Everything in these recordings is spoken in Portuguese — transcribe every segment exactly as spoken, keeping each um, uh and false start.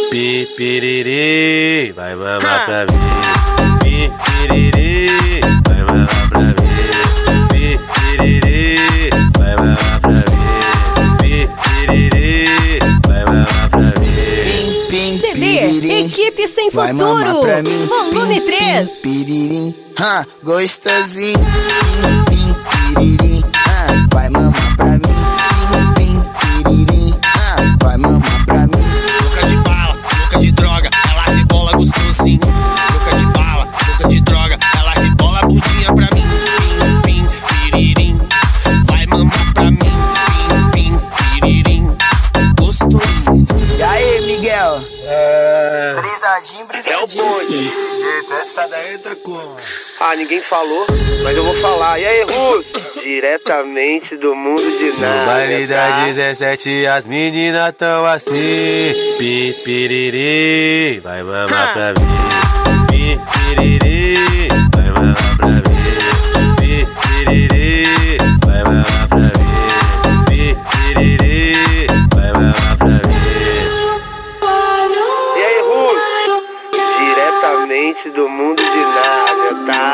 Pi, piriri, vai mamar pra mim. Pi, piriri, vai mamar pra mim. Pi, piriri, vai mamar pra mim. Pi, piriri, vai mamar pra mim. Pim, C D, piririm, Equipe Sem vai mamar Futuro, pra mim. volume Pim, três. Pim, piririm, ha, gostosinho. Pim, pim, piririm, ha, vai mamar pra mim. Pim, pim, piririm, ha, vai mamar pra mim. Louca de bala, louca de droga, ela rebola gostosinho. Louca de bala, louca de droga, ela rebola a bundinha pra mim. Pim, pim, piririm, vai mamar pra mim. Pim, pim, piririm, gostosinho. E aí, Miguel? É... Brisadinho, brisadinho. É o bonde. Essa daí tá como? Ah, ninguém falou, mas eu vou falar. E aí, Russo? Diretamente do mundo de nada. No baile das dezessete, as meninas tão assim. Pi, piriri, vai mamar pra mim. Pi, piriri, vai mamar pra mim. Pi, piriri, vai mamar pra mim. Pi, piriri, vai mamar pra mim. E aí, Russo? Diretamente do mundo de nada, tá?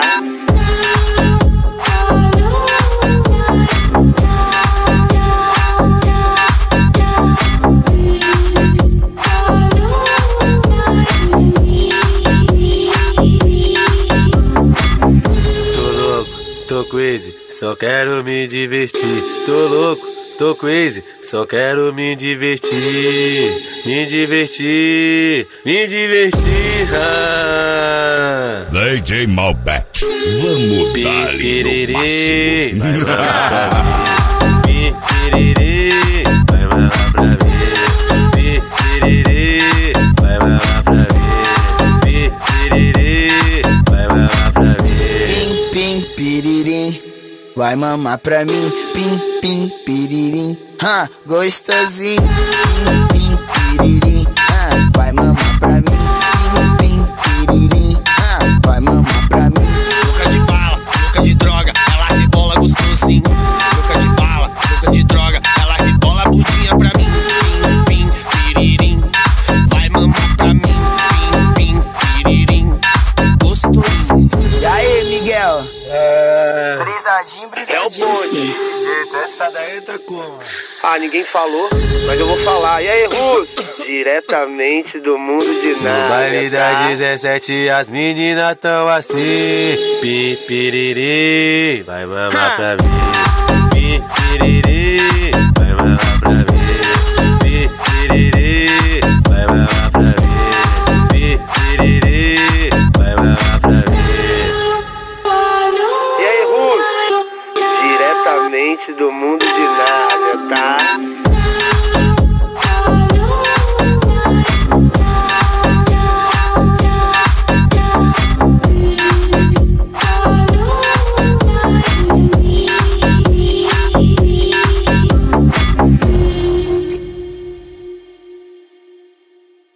Tô crazy, só quero me divertir. Tô louco, tô crazy, só quero me divertir. Me divertir, me divertir. Ah. D J Malbec, vamos dar-lhe no Piriri, vai máximo. mamar pra mim. Pi, piriri, vai mamar pra mim. Pi, piriri, vai mamar pra mim. Pi, piriri, vai mamar pra mim. Pim, pim, piririm, vai mamar pra mim. Pim, pim, piririm, ha, gostosinho. Pim, pim, piririm, ha, vai mamar pra mim. Pim, pim, piririm, ha, vai mamar pra mim. Louca de bala, louca de droga, ela rebola gostosinho. Louca de bala, louca de droga, ela rebola a bundinha pra mim. Pim, pim, piririm, vai mamar pra mim. Pim, pim, piririm, gostosinho. E aí, Miguel? É... Brisadinho, brisadinho. É o bonde. Essa daí tá como? Ah, ninguém falou, mas eu vou falar. E aí, Russo? Diretamente do mundo de nada. No baile das dezessete, as meninas tão assim. Pi, piriri, vai mamar pra mim. Pi, piriri, vai mamar pra mim. Pi, piriri, vai mamar pra mim. Pi, piriri, vai mamar pra mim. E aí, Russo? Diretamente do mundo de nada, tá?